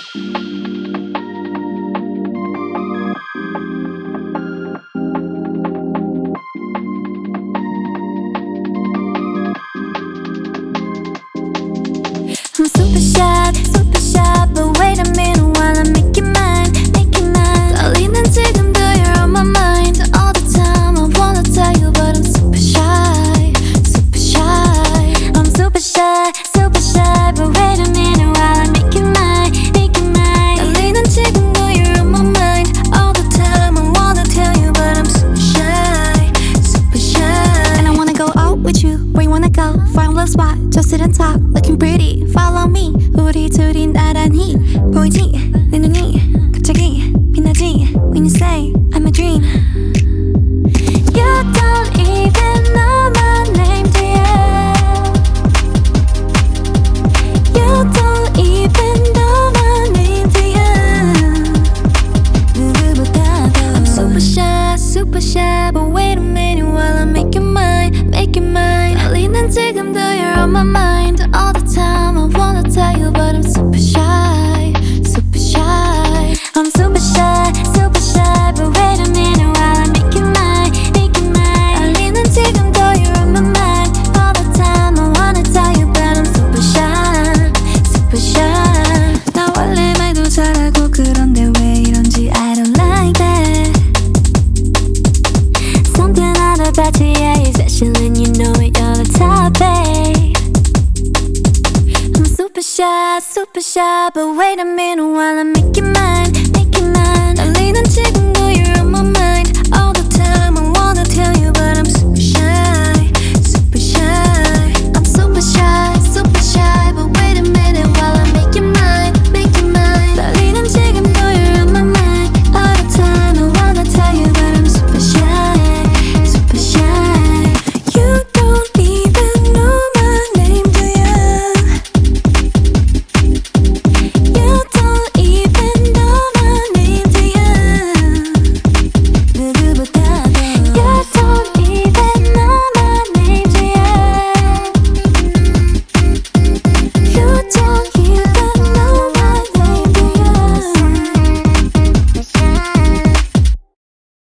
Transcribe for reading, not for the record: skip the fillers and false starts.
super shy, but wait a minute while I make you mine, make you mine. 떨리는 지금도 you're on my mind all the time. I wanna tell you, but I'm super shy, super shy. I'm super shy, but wait a minute while I make you mine, make you mine. 떨리는 지금도 you're on my mind all the time. I wanna tell you, but I'm super shy, super shy. And I wanna go out with you, where you wanna go? Find a little spot, just sit and talk, looking pretty. Follow me, 우리 둘이 나란히 보이지? 내 눈이 갑자기 빛나지? When you say I'm a dream. You don't even know my name, do you? You don't even know my name, do you? 누구보다도 I'm super shy, but wait a minute while I make you mine, make you mine. 떨리는 지금도 you're on my mind all the time. I wanna tell you, but I'm super shy, super shy. I'm super shy, but wait a minute while I make you mine, make you mine. 떨리는 지금도 you're on my mind all the time. I wanna tell you, but I'm super shy, super shy. 나 원래 말도 잘하고 그런데 왜 이런지 I don't like that. Something out about you, yeah, you're special and you know it, you're the top, babe. I'm super shy, but wait a minute while I make you mine, make you mine. 떨리는 지금